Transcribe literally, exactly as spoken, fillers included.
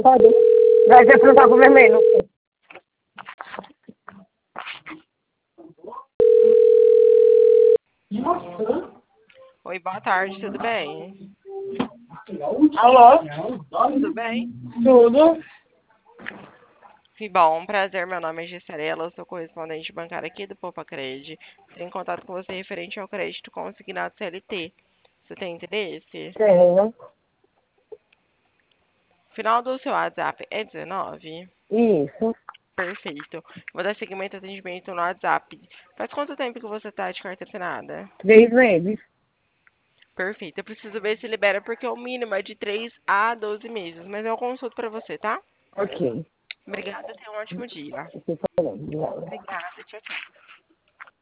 Pode. Vai ser pro saco vermelho. Oi, boa tarde, tudo bem? Alô? Tudo bem? Tudo? Que bom, prazer, meu nome é Gessarela, eu sou correspondente bancária aqui do Poupa Cred. Tenho contato com você referente ao crédito consignado C L T. Você tem interesse? Tenho. Final do seu WhatsApp é dezenove? Isso. Perfeito. Vou dar seguimento ao atendimento no WhatsApp. Faz quanto tempo que você está de carta assinada? Três meses. Perfeito. Eu preciso ver se libera porque o mínimo é de três a doze meses, mas eu consulto para você, tá? Ok. Obrigada, tenha um ótimo dia. Você falando. Obrigada, tchau, tchau.